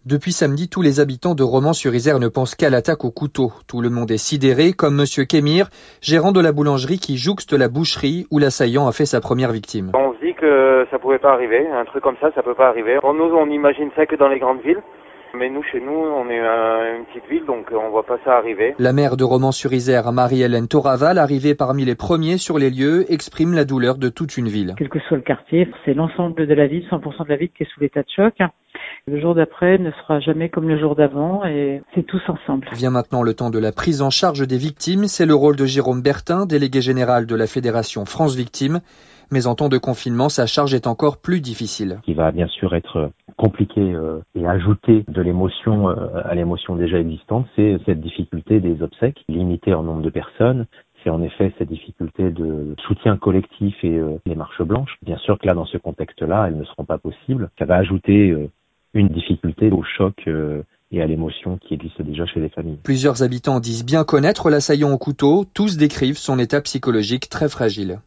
Depuis samedi, tous les habitants de Romans-sur-Isère ne pensent qu'à l'attaque au couteau. Tout le monde est sidéré, comme monsieur Kémir, gérant de la boulangerie qui jouxte la boucherie où l'assaillant a fait sa première victime. On se dit que ça pouvait pas arriver, un truc comme ça peut pas arriver. Pour nous, on imagine ça que dans les grandes villes. Mais nous, chez nous, on est une petite ville, donc on voit pas ça arriver. La maire de Romans-sur-Isère, Marie-Hélène Toraval, arrivée parmi les premiers sur les lieux, exprime la douleur de toute une ville. Quel que soit le quartier, c'est l'ensemble de la ville, 100% de la ville qui est sous l'état de choc. Le jour d'après ne sera jamais comme le jour d'avant et c'est tous ensemble. Vient maintenant le temps de la prise en charge des victimes. C'est le rôle de Jérôme Bertin, délégué général de la Fédération France Victimes. Mais en temps de confinement, sa charge est encore plus difficile. Qui va bien sûr être compliqué et ajouter de l'émotion à l'émotion déjà existante, c'est cette difficulté des obsèques, limitées en nombre de personnes. C'est en effet cette difficulté de soutien collectif et les marches blanches. Bien sûr que là, dans ce contexte-là, elles ne seront pas possibles. Ça va ajouter une difficulté au choc et à l'émotion qui existe déjà chez les familles. Plusieurs habitants disent bien connaître l'assaillant au couteau. Tous décrivent son état psychologique très fragile.